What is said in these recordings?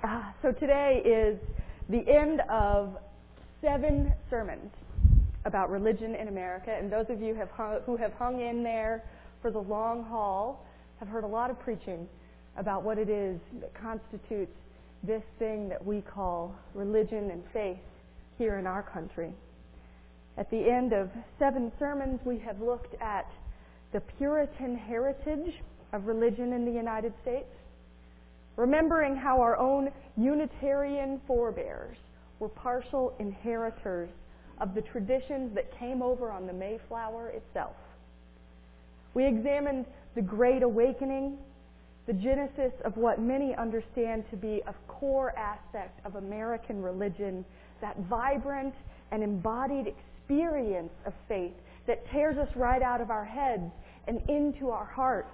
So today is the end of 7 sermons about religion in America, and those of you who have hung in there for the long haul have heard a lot of preaching about what it is that constitutes this thing that we call religion and faith here in our country. At the end of 7 sermons, we have looked at the Puritan heritage of religion in the United States, remembering how our own Unitarian forebears were partial inheritors of the traditions that came over on the Mayflower itself. We examined the Great Awakening, the genesis of what many understand to be a core aspect of American religion, that vibrant and embodied experience of faith that tears us right out of our heads and into our hearts.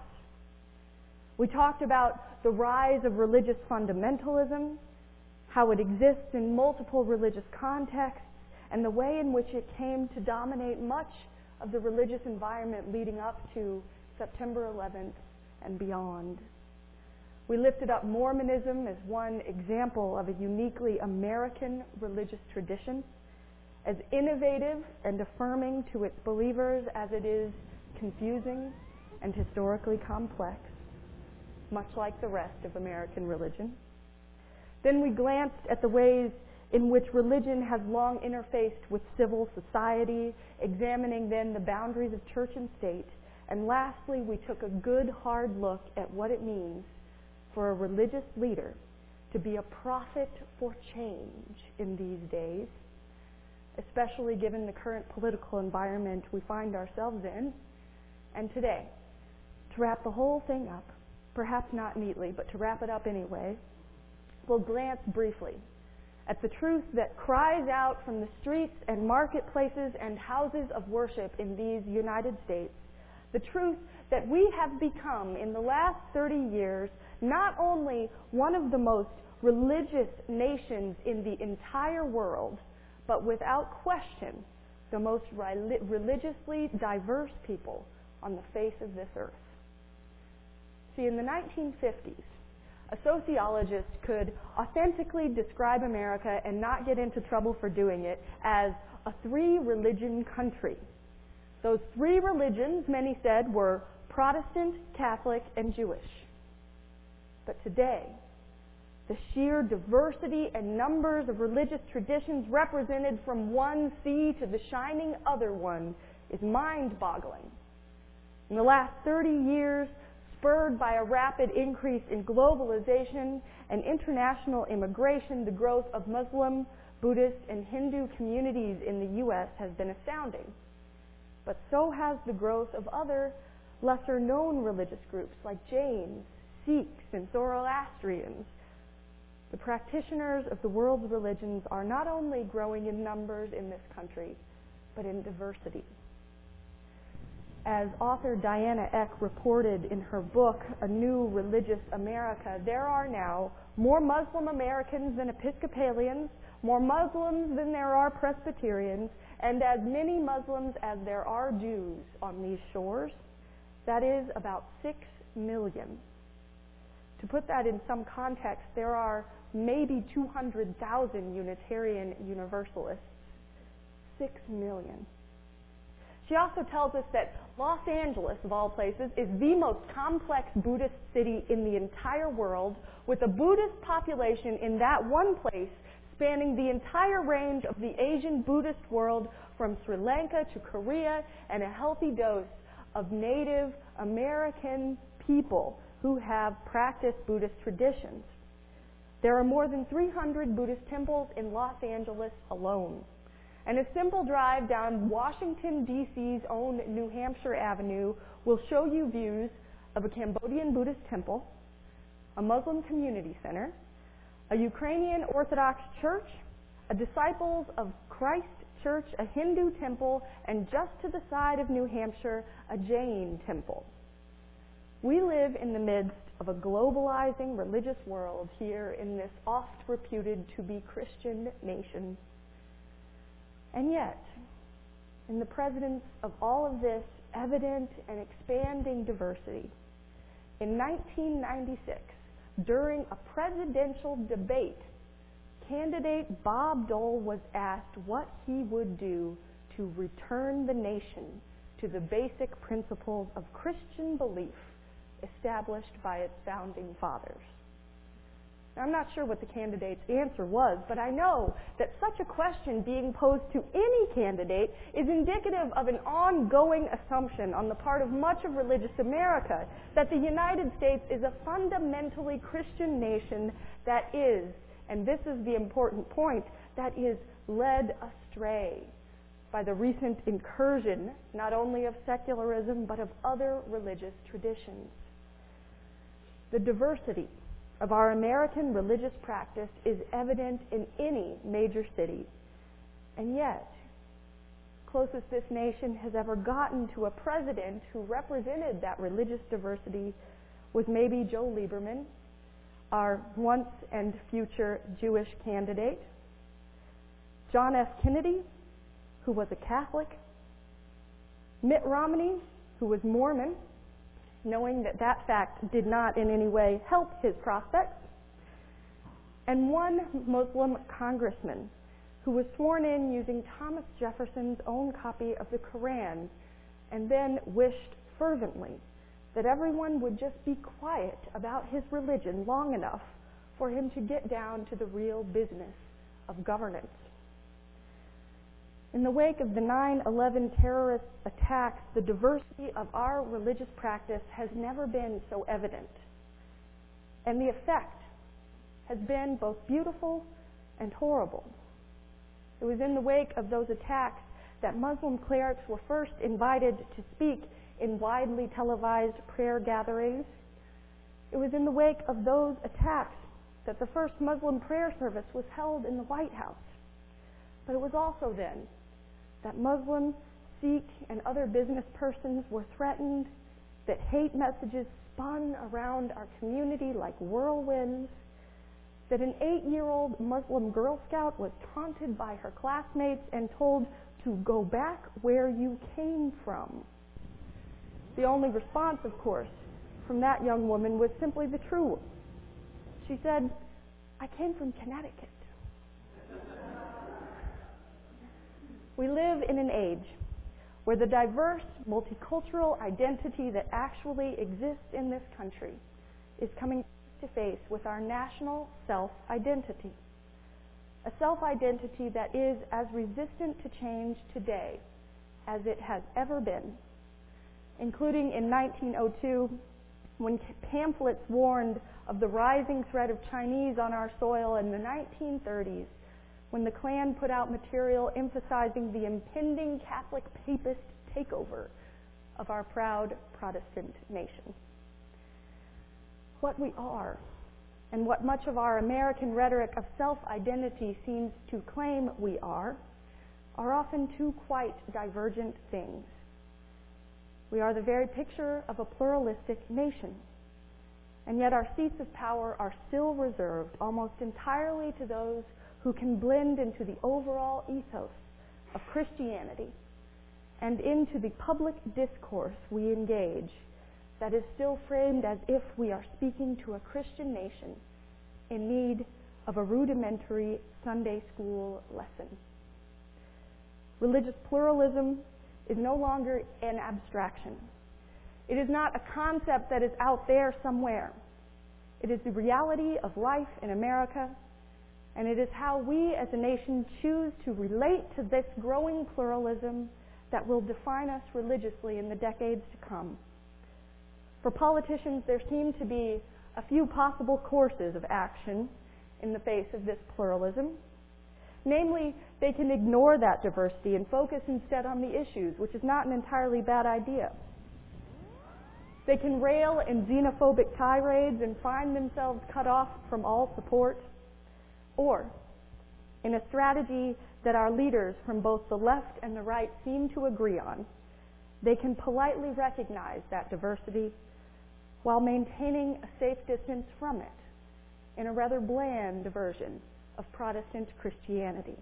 We talked about the rise of religious fundamentalism, how it exists in multiple religious contexts, and the way in which it came to dominate much of the religious environment leading up to September 11th and beyond. We lifted up Mormonism as one example of a uniquely American religious tradition, as innovative and affirming to its believers as it is confusing and historically complex, much like the rest of American religion. Then we glanced at the ways in which religion has long interfaced with civil society, examining then the boundaries of church and state. And lastly, we took a good hard look at what it means for a religious leader to be a prophet for change in these days, especially given the current political environment we find ourselves in. And today, to wrap the whole thing up, perhaps not neatly, but to wrap it up anyway, we'll glance briefly at the truth that cries out from the streets and marketplaces and houses of worship in these United States, the truth that we have become, in the last 30 years, not only one of the most religious nations in the entire world, but without question, the most religiously diverse people on the face of this earth. See, in the 1950s, a sociologist could authentically describe America and not get into trouble for doing it as a 3-religion country. Those 3 religions, many said, were Protestant, Catholic, and Jewish. But today, the sheer diversity and numbers of religious traditions represented from one sea to the shining other one is mind-boggling. In the last 30 years, spurred by a rapid increase in globalization and international immigration, the growth of Muslim, Buddhist, and Hindu communities in the U.S. has been astounding. But so has the growth of other lesser-known religious groups like Jains, Sikhs, and Zoroastrians. The practitioners of the world's religions are not only growing in numbers in this country, but in diversity. As author Diana Eck reported in her book, A New Religious America, there are now more Muslim Americans than Episcopalians, more Muslims than there are Presbyterians, and as many Muslims as there are Jews on these shores. That is about 6 million. To put that in some context, there are maybe 200,000 Unitarian Universalists. 6 million. She also tells us that Los Angeles, of all places, is the most complex Buddhist city in the entire world, with a Buddhist population in that one place spanning the entire range of the Asian Buddhist world from Sri Lanka to Korea, and a healthy dose of Native American people who have practiced Buddhist traditions. There are more than 300 Buddhist temples in Los Angeles alone. And a simple drive down Washington, D.C.'s own New Hampshire Avenue will show you views of a Cambodian Buddhist temple, a Muslim community center, a Ukrainian Orthodox church, a Disciples of Christ church, a Hindu temple, and just to the side of New Hampshire, a Jain temple. We live in the midst of a globalizing religious world here in this oft-reputed to be Christian nation. And yet, in the presence of all of this evident and expanding diversity, in 1996, during a presidential debate, candidate Bob Dole was asked what he would do to return the nation to the basic principles of Christian belief established by its founding fathers. Now, I'm not sure what the candidate's answer was, but I know that such a question being posed to any candidate is indicative of an ongoing assumption on the part of much of religious America that the United States is a fundamentally Christian nation that is, and this is the important point, that is led astray by the recent incursion not only of secularism but of other religious traditions. The diversity of our American religious practice is evident in any major city, and yet, closest this nation has ever gotten to a president who represented that religious diversity was maybe Joe Lieberman, our once and future Jewish candidate, John F. Kennedy, who was a Catholic, Mitt Romney, who was Mormon, knowing that that fact did not in any way help his prospects, and one Muslim congressman who was sworn in using Thomas Jefferson's own copy of the Quran and then wished fervently that everyone would just be quiet about his religion long enough for him to get down to the real business of governance. In the wake of the 9/11 terrorist attacks, the diversity of our religious practice has never been so evident. And the effect has been both beautiful and horrible. It was in the wake of those attacks that Muslim clerics were first invited to speak in widely televised prayer gatherings. It was in the wake of those attacks that the first Muslim prayer service was held in the White House. But it was also then that Muslim, Sikh, and other business persons were threatened, that hate messages spun around our community like whirlwinds, that an 8-year-old Muslim Girl Scout was taunted by her classmates and told to go back where you came from. The only response, of course, from that young woman was simply the true one. She said, "I came from Connecticut." We live in an age where the diverse multicultural identity that actually exists in this country is coming to face with our national self-identity. A self-identity that is as resistant to change today as it has ever been, including in 1902 when pamphlets warned of the rising threat of Chinese on our soil, in the 1930s when the Klan put out material emphasizing the impending Catholic papist takeover of our proud Protestant nation. What we are, and what much of our American rhetoric of self-identity seems to claim we are often two quite divergent things. We are the very picture of a pluralistic nation, and yet our seats of power are still reserved almost entirely to those who can blend into the overall ethos of Christianity and into the public discourse we engage that is still framed as if we are speaking to a Christian nation in need of a rudimentary Sunday school lesson. Religious pluralism is no longer an abstraction. It is not a concept that is out there somewhere. It is the reality of life in America, and it is how we as a nation choose to relate to this growing pluralism that will define us religiously in the decades to come. For politicians, there seem to be a few possible courses of action in the face of this pluralism. Namely, they can ignore that diversity and focus instead on the issues, which is not an entirely bad idea. They can rail in xenophobic tirades and find themselves cut off from all support. Or, in a strategy that our leaders from both the left and the right seem to agree on, they can politely recognize that diversity while maintaining a safe distance from it in a rather bland version of Protestant Christianity.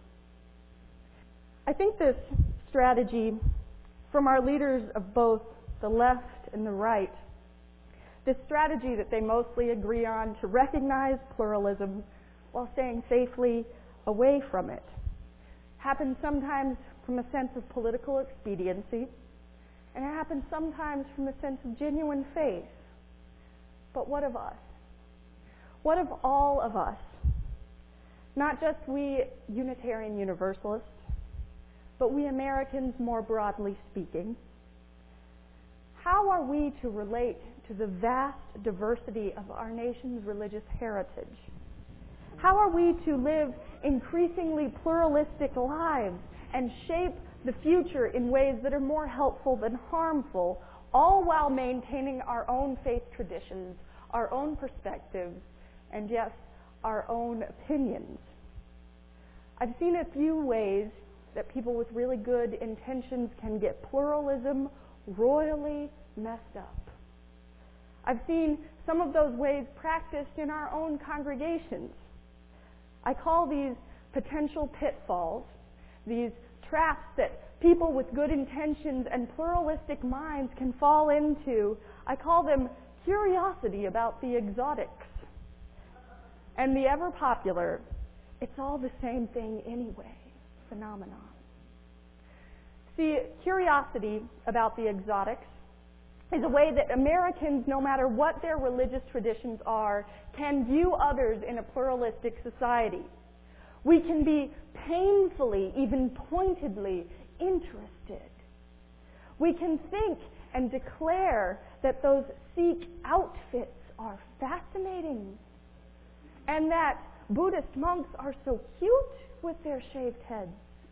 I think this strategy from our leaders of both the left and the right This strategy that they mostly agree on to recognize pluralism while staying safely away from it happens sometimes from a sense of political expediency, and it happens sometimes from a sense of genuine faith. But what of us? What of all of us? Not just we Unitarian Universalists, but we Americans more broadly speaking. How are we to relate to the vast diversity of our nation's religious heritage? How are we to live increasingly pluralistic lives and shape the future in ways that are more helpful than harmful, all while maintaining our own faith traditions, our own perspectives, and yes, our own opinions? I've seen a few ways that people with really good intentions can get pluralism royally messed up. I've seen some of those ways practiced in our own congregations. I call these potential pitfalls, these traps that people with good intentions and pluralistic minds can fall into. I call them curiosity about the exotics and the ever popular, it's all the same thing anyway phenomenon. See, curiosity about the exotics is a way that Americans, no matter what their religious traditions are, can view others in a pluralistic society. We can be painfully, even pointedly interested. We can think and declare that those Sikh outfits are fascinating, and that Buddhist monks are so cute with their shaved heads.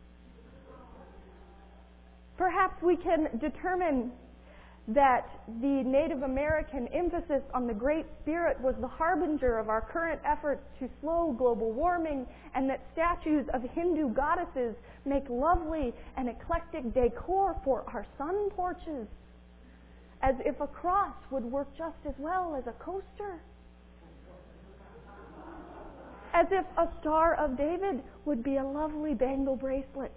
Perhaps we can determine that the Native American emphasis on the Great Spirit was the harbinger of our current efforts to slow global warming, and that statues of Hindu goddesses make lovely and eclectic decor for our sun porches, as if a cross would work just as well as a coaster, as if a Star of David would be a lovely bangle bracelet.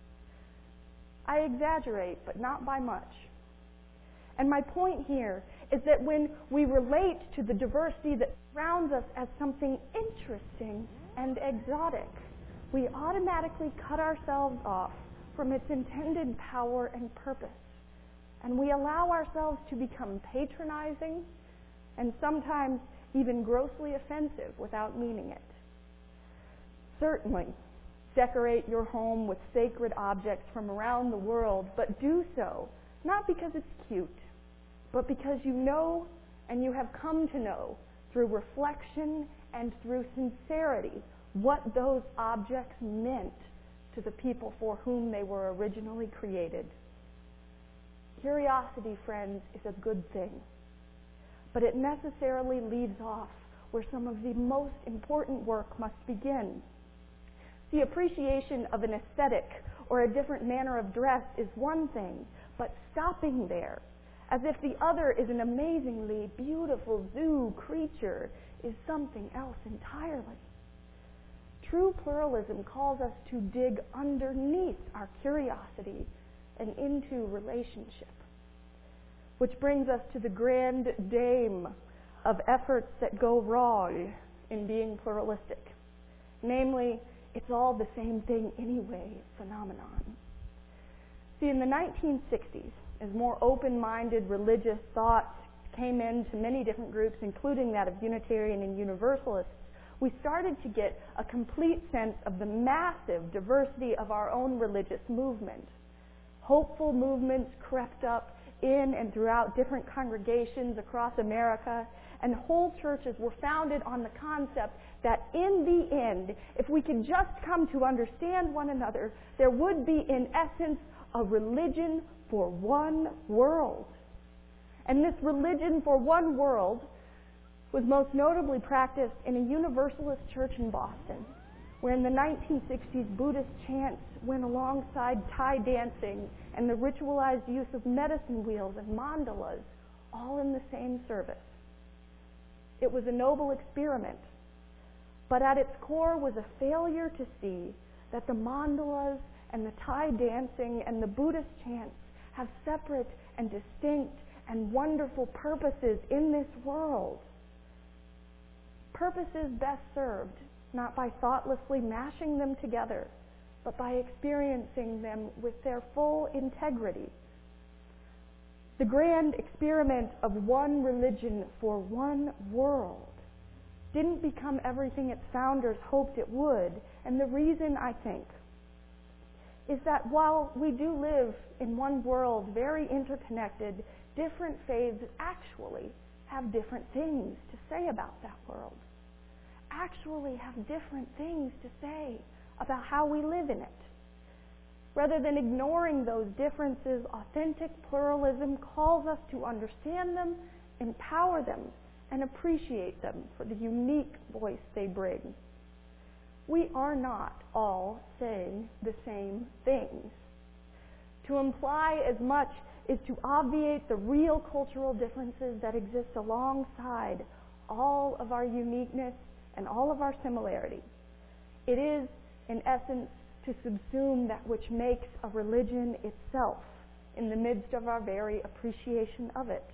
I exaggerate, but not by much. And my point here is that when we relate to the diversity that surrounds us as something interesting and exotic, we automatically cut ourselves off from its intended power and purpose. And we allow ourselves to become patronizing and sometimes even grossly offensive without meaning it. Certainly, decorate your home with sacred objects from around the world, but do so not because it's cute, but because you know and you have come to know through reflection and through sincerity what those objects meant to the people for whom they were originally created. Curiosity, friends, is a good thing, but it necessarily leaves off where some of the most important work must begin. The appreciation of an aesthetic or a different manner of dress is one thing, but stopping there, as if the other is an amazingly beautiful zoo creature, is something else entirely. True pluralism calls us to dig underneath our curiosity and into relationship. Which brings us to the grand dame of efforts that go wrong in being pluralistic. Namely, it's all the same thing anyway phenomenon. See, in the 1960s, as more open-minded religious thoughts came into many different groups, including that of Unitarian and Universalists, we started to get a complete sense of the massive diversity of our own religious movement. Hopeful movements crept up in and throughout different congregations across America, and whole churches were founded on the concept that in the end, if we could just come to understand one another, there would be, in essence, a religion for one world. And this religion for one world was most notably practiced in a Universalist church in Boston, where in the 1960s Buddhist chants went alongside Thai dancing and the ritualized use of medicine wheels and mandalas, all in the same service. It was a noble experiment, but at its core was a failure to see that the mandalas and the Thai dancing and the Buddhist chants have separate and distinct and wonderful purposes in this world. Purposes best served not by thoughtlessly mashing them together, but by experiencing them with their full integrity. The grand experiment of one religion for one world didn't become everything its founders hoped it would, and the reason, I think, is that while we do live in one world, very interconnected, different faiths actually have different things to say about that world, actually have different things to say about how we live in it. Rather than ignoring those differences, authentic pluralism calls us to understand them, empower them, and appreciate them for the unique voice they bring. We are not all saying the same things. To imply as much is to obviate the real cultural differences that exist alongside all of our uniqueness and all of our similarity. It is, in essence, to subsume that which makes a religion itself in the midst of our very appreciation of it.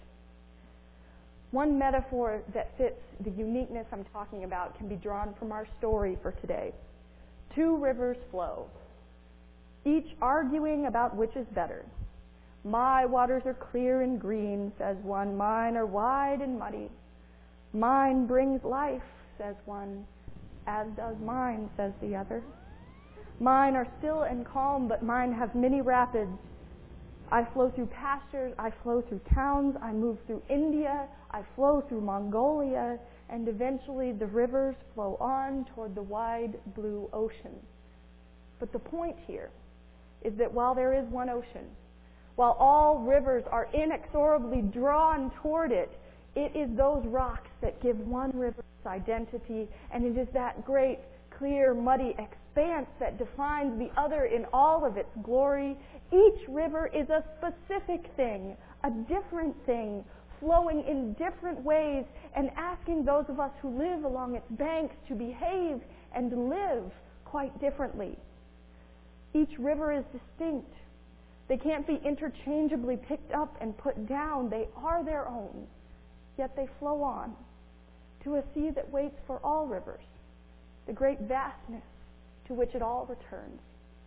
One metaphor that fits the uniqueness I'm talking about can be drawn from our story for today. Two rivers flow, each arguing about which is better. My waters are clear and green, says one. Mine are wide and muddy. Mine brings life, says one. As does mine, says the other. Mine are still and calm, but mine have many rapids. I flow through pastures, I flow through towns, I move through India, I flow through Mongolia, and eventually the rivers flow on toward the wide blue ocean. But the point here is that while there is one ocean, while all rivers are inexorably drawn toward it, it is those rocks that give one river its identity, and it is that great, clear, muddy expanse that defines the other in all of its glory. Each river is a specific thing, a different thing, flowing in different ways and asking those of us who live along its banks to behave and live quite differently. Each river is distinct. They can't be interchangeably picked up and put down. They are their own, yet they flow on to a sea that waits for all rivers, the great vastness to which it all returns.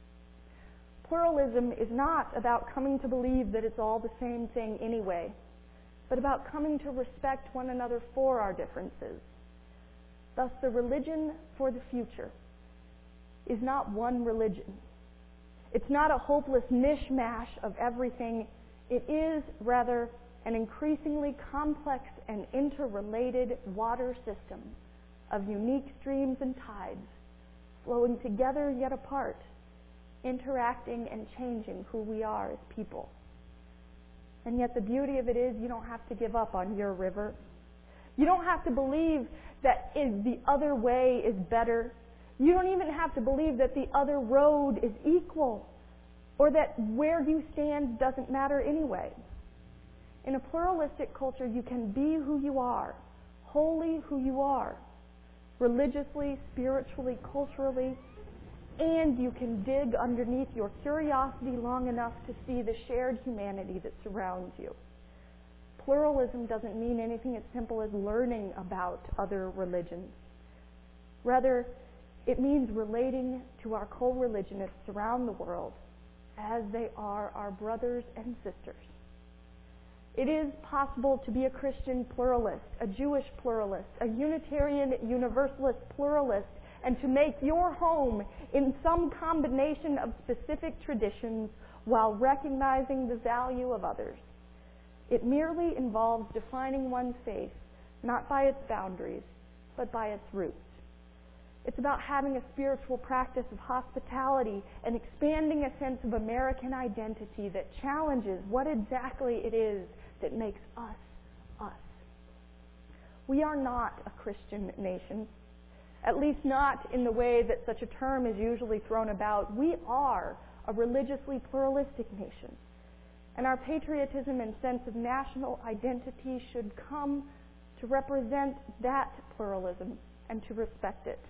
Pluralism is not about coming to believe that it's all the same thing anyway, but about coming to respect one another for our differences. Thus, the religion for the future is not one religion. It's not a hopeless mishmash of everything. It is, rather, an increasingly complex and interrelated water system of unique streams and tides, flowing together yet apart, interacting and changing who we are as people. And yet the beauty of it is you don't have to give up on your river. You don't have to believe that the other way is better. You don't even have to believe that the other road is equal, or that where you stand doesn't matter anyway. In a pluralistic culture, you can be who you are, wholly who you are, religiously, spiritually, culturally, and you can dig underneath your curiosity long enough to see the shared humanity that surrounds you. Pluralism doesn't mean anything as simple as learning about other religions. Rather, it means relating to our co-religionists around the world as they are our brothers and sisters. It is possible to be a Christian pluralist, a Jewish pluralist, a Unitarian Universalist pluralist, and to make your home in some combination of specific traditions while recognizing the value of others. It merely involves defining one's faith not by its boundaries, but by its roots. It's about having a spiritual practice of hospitality and expanding a sense of American identity that challenges what exactly it is that makes us, us. We are not a Christian nation, at least not in the way that such a term is usually thrown about. We are a religiously pluralistic nation, and our patriotism and sense of national identity should come to represent that pluralism and to respect it.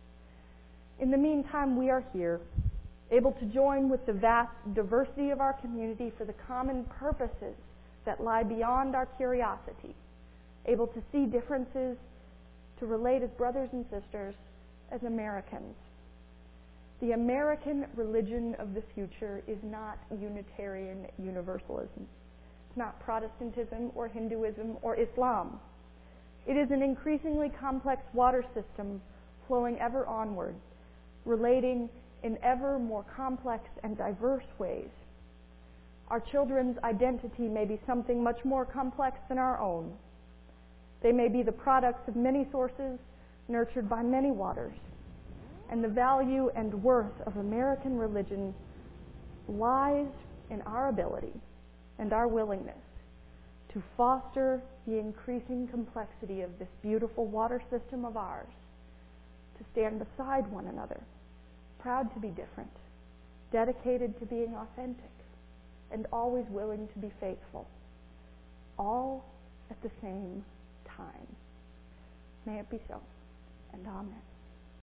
In the meantime, we are here, able to join with the vast diversity of our community for the common purposes that lie beyond our curiosity, able to see differences, to relate as brothers and sisters, as Americans. The American religion of the future is not Unitarian Universalism. It's not Protestantism or Hinduism or Islam. It is an increasingly complex water system flowing ever onward, relating in ever more complex and diverse ways. Our children's identity may be something much more complex than our own. They may be the products of many sources, nurtured by many waters. And the value and worth of American religion lies in our ability and our willingness to foster the increasing complexity of this beautiful water system of ours, to stand beside one another, proud to be different, dedicated to being authentic, and always willing to be faithful, all at the same time. May it be so, and amen.